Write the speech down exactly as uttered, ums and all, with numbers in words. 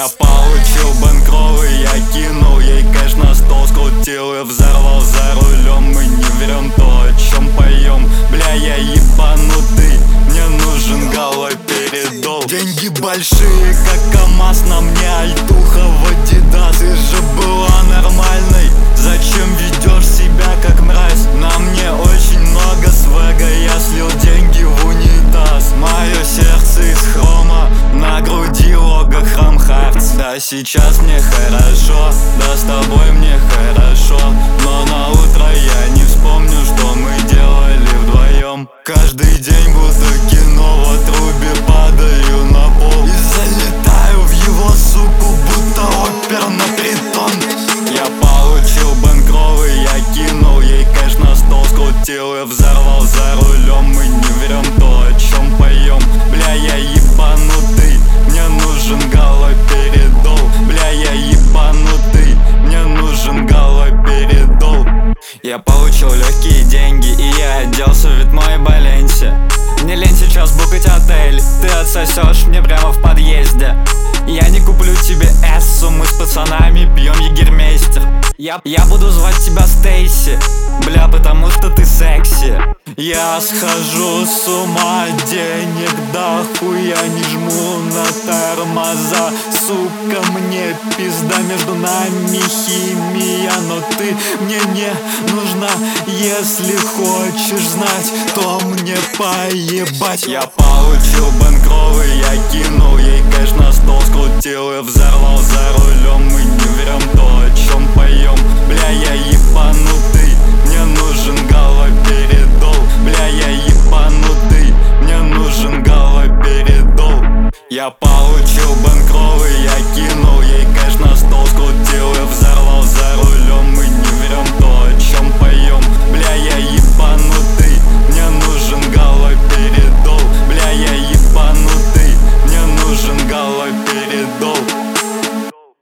Я получил банкровый, я кинул ей кэш на стол, скрутил и взорвал за рулем. Мы не верим то, о чем поем. Бля, я ебанутый, мне нужен галоперидол. Деньги большие, как КамАЗ, на мне альтуха в Адидас. Ты же была нормальной, зачем ведешь себя как мразь? На мне очень много свега, я слил деньги в унитаз. Мое сердце из хрома, на груди лого Храм Хартс. Да сейчас мне хорошо, да с тобой мне хорошо, но на утро я не вспомню, что мы делали вдвоем. Каждый день будто кино, в отрубе падаю на пол и залетаю в его суку, будто опер на притон. Я получил банкровый, я кинул ей кэш на стол, скрутил и взорвал за рулем. Мы не верим то, о чем поем. Бля, я ебанутый, мне нужен галоперидол. Бля, я ебанутый, мне нужен галоперидол. Я получил легкие деньги и я оделся в мой Баленси. Мне лень сейчас букать отель, ты отсосешь мне прямо в подъезде. Я не куплю тебе эссу, мы с пацанами пьем егермейстер. Я, я буду звать тебя Стейси, бля, потому что ты секси. Я схожу с ума, денег дохуя, не жму на тормоза. Сука, мне пизда, между нами химия, но ты мне не нужна. Если хочешь знать, то мне поебать. Я получил банкровый, я кинул ей кэш на стол, скрутил и взорвал за рулем. Мы не верим то, о чем поем. Бля, я ебанутый, мне нужен галоперидол. Бля, я ебанутый, мне нужен галоперидол. Я получил банкровый, я кинул